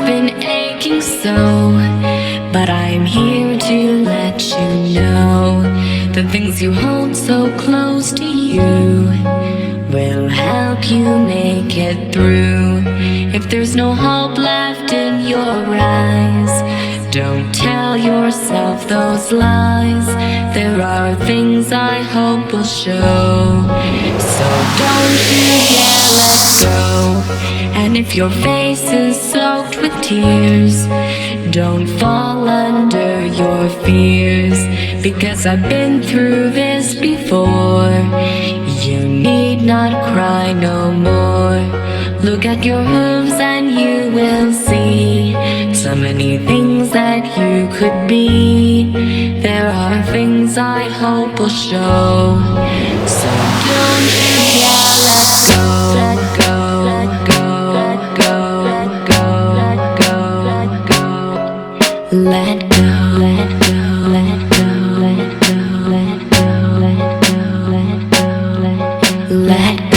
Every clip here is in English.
been aching so, but I'm here to let you know the things you hold so close to you will help you make it through. If there's no hope left in your eyes, don't tell yourself those lies. There are things I hope will show, so don't you dare let go. And if your face is soaked with tears, don't fall under your fears, because I've been through this before. You need not cry no more. Look at your hooves and you will see so many things that you could be. There are things I hope will show, so don't you dare let go. Let go, let go, let go, let go, let go, let go, let go, let go, let go, let go, let go, let go, let go.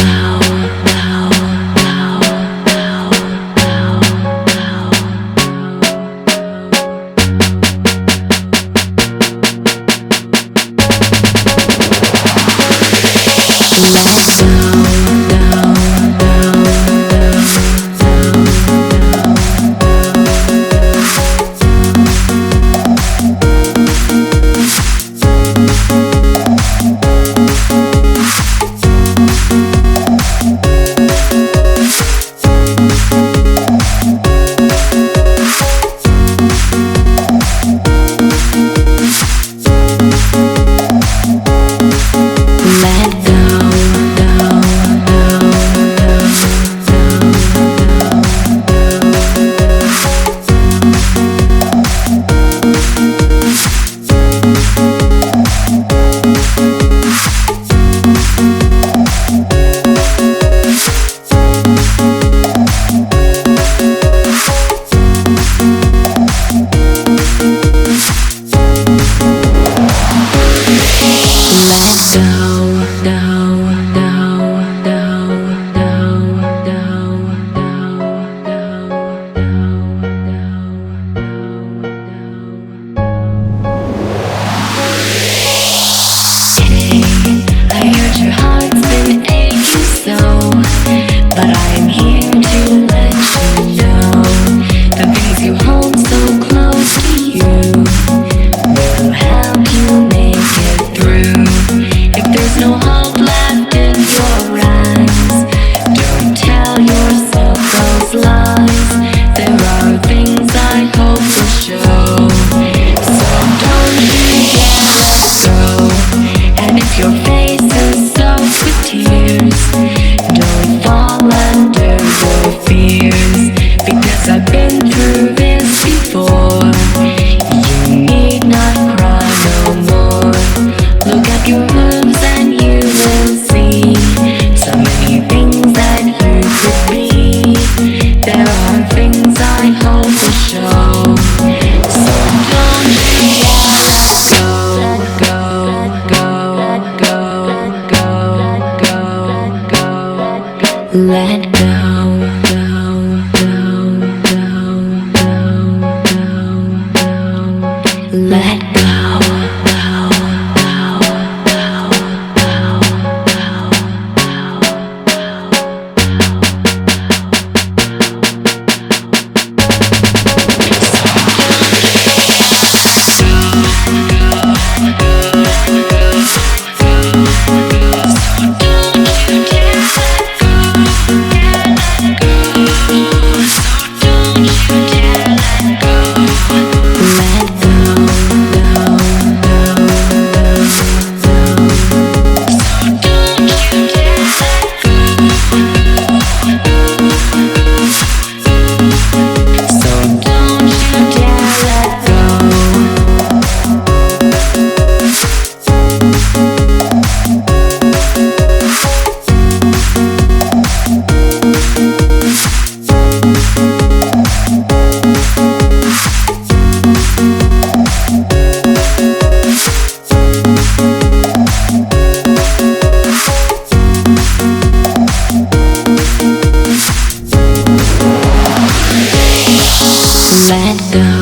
Let go, go, let go.